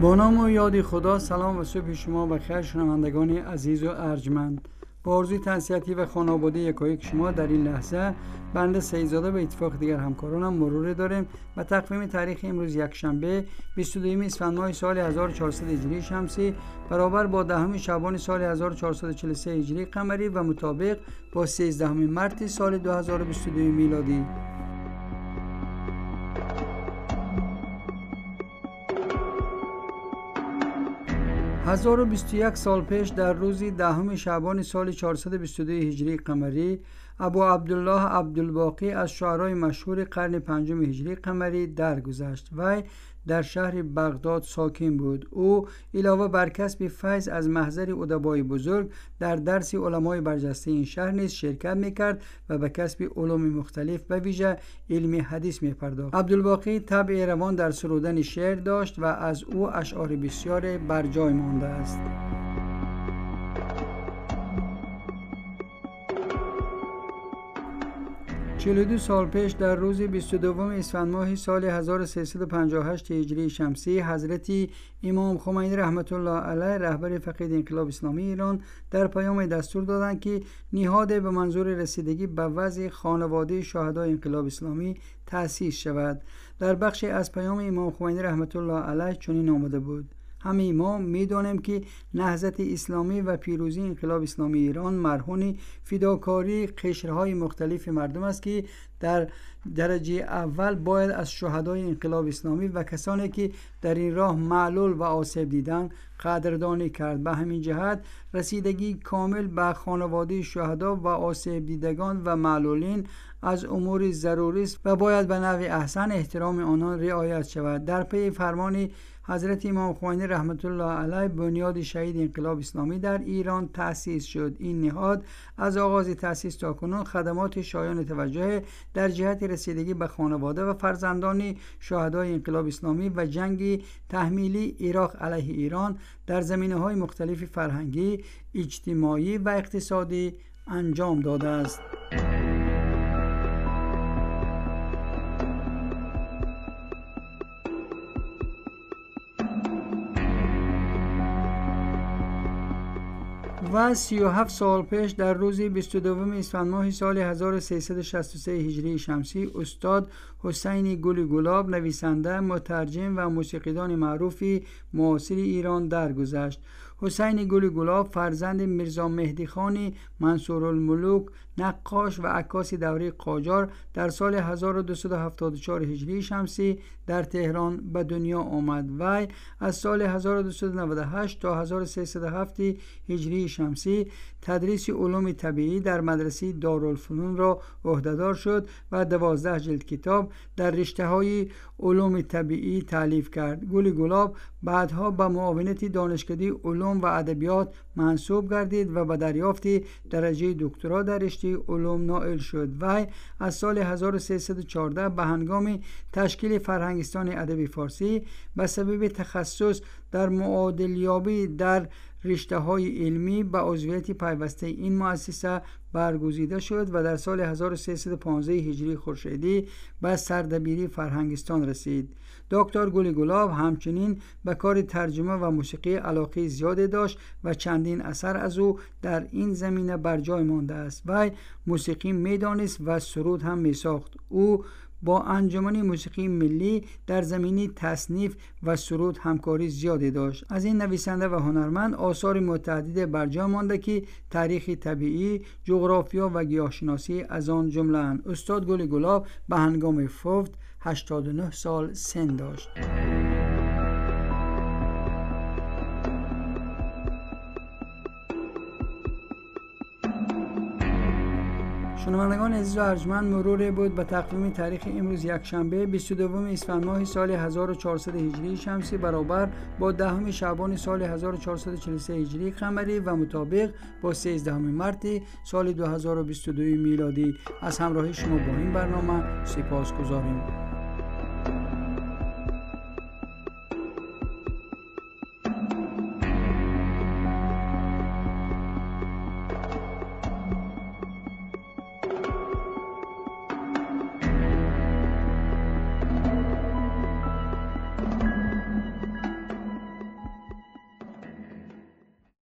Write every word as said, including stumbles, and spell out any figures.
با نام و یاد خدا. سلام و صبح شما بخیر شنوندگان عزیز و ارجمند. با آرزوی تنصیحاتی و خانواده یکایک شما در این لحظه بنده سیدزاده به اتفاق دیگر همکارانم مرور داریم و تقویم تاریخ امروز یکشنبه بیست و دوم اسفند ماه سال هزار و چهارصد هجری شمسی برابر با دهم شعبان سال هزار و چهارصد و چهل و سه هجری قمری و مطابق با سیزدهم مارس سال دو هزار و بیست و دو میلادی. هزار و بیست و یک سال پیش در روز دهم شعبان سال چهارصد و بیست و دو هجری قمری ابو عبدالله عبدالباقی از شعرای مشهور قرن پنجم هجری قمری درگذشت. وی در شهر بغداد ساکن بود. او علاوه بر کسب فیض از محضر ادبای بزرگ در درس علمای برجسته این شهر نیز شرکت میکرد و به کسب علوم مختلف به ویژه علم حدیث میپرداخت. عبدالباقی طبع روان در سرودن شعر داشت و از او اشعار بسیار بر جای مانده است. چهل و دو سال پیش در روز بیست و دوم اسفند ماه سال هزار و سیصد و پنجاه و هشت هجری شمسی حضرت امام خمینی رحمت الله علیه رهبر فقید انقلاب اسلامی ایران در پیام دستور دادند که نهاد به منظور رسیدگی به وضع خانواده شهدای انقلاب اسلامی تأسیس شود. در بخشی از پیام امام خمینی رحمت الله علیه چنین آمده بود: همه ما می‌دانیم که نهضت اسلامی و پیروزی انقلاب اسلامی ایران مرهون فداکاری قشرهای مختلف مردم است که در درجه اول باید از شهدای انقلاب اسلامی و کسانی که در این راه معلول و آسیب دیدند قدردانی کرد. به همین جهت رسیدگی کامل به خانواده شهدا و آسیب دیدگان و معلولین از امور ضروری است و باید به نحو احسن احترام آنان رعایت شود. در پی فرمان حضرت امام خمینی رحمت الله علیه بنیاد شهید انقلاب اسلامی در ایران تأسیس شد. این نهاد از آغاز تأسیس تا کنون خدمات شایان توجه در جهت رسیدگی به خانواده و فرزندان شهدای انقلاب اسلامی و جنگ تحمیلی عراق علیه ایران در زمینه‌های مختلف فرهنگی، اجتماعی و اقتصادی انجام داده است. و سی و هفت سال پیش در روز بیست و دوم اسفند ماه سال هزار و سیصد و شصت و سه هجری شمسی استاد حسین گل گلاب نویسنده، مترجم و موسیقیدان معروف معاصر ایران درگذشت. حسین گل گلاب فرزند میرزا مهدی خان منصورالملوک نقاش و عکاس دوره قاجار در سال هزار و دویست و هفتاد و چهار هجری شمسی در تهران به دنیا آمد. وی از سال هزار و دویست و نود و هشت تا هزار و سیصد و هفت هجری شمسی تدریس علوم طبیعی در مدرسه دارالفنون را عهدهدار شد و دوازده جلد کتاب در رشته‌های علوم طبیعی تالیف کرد. گل گلاب بعدها به معاونت دانشکده علوم و ادبیات منصوب گردید و به دریافت درجه دکترا در رشته علوم نائل شد. وی از سال هزار و سیصد و چهارده به هنگام تشکیل فرهنگستان ادب فارسی به سبب تخصص در معادلیابی در رشته‌های علمی به عضویت پیوسته این مؤسسه برگزیده شد و در سال هزار و سیصد و پانزده هجری خورشیدی به سردبیری فرهنگستان رسید. دکتر گل گلاب همچنین به کار ترجمه و موسیقی علاقه زیادی داشت و چندین اثر از او در این زمینه بر جای مانده است. وی موسیقی می‌دانست و سرود هم می‌ساخت. او با انجمن موسیقی ملی در زمینه تصنیف و سرود همکاری زیادی داشت. از این نویسنده و هنرمند آثار متعدد بر جای مانده که تاریخ طبیعی، جغرافیا و گیاهشناسی از آن جمله اند. استاد گل گلاب به هنگام فوت هشتاد و نه سال سن داشت. شنوندگان عزیز و ارجمند، مرور بود به تقویم تاریخ امروز یکشنبه بیست و دوم اسفند ماه سال هزار و چهارصد هجری شمسی برابر با دهم شعبان سال هزار و چهارصد و چهل و سه هجری قمری و مطابق با سیزدهم مارس سال دو هزار و بیست و دو میلادی. از همراهی شما با این برنامه سپاسگزاریم.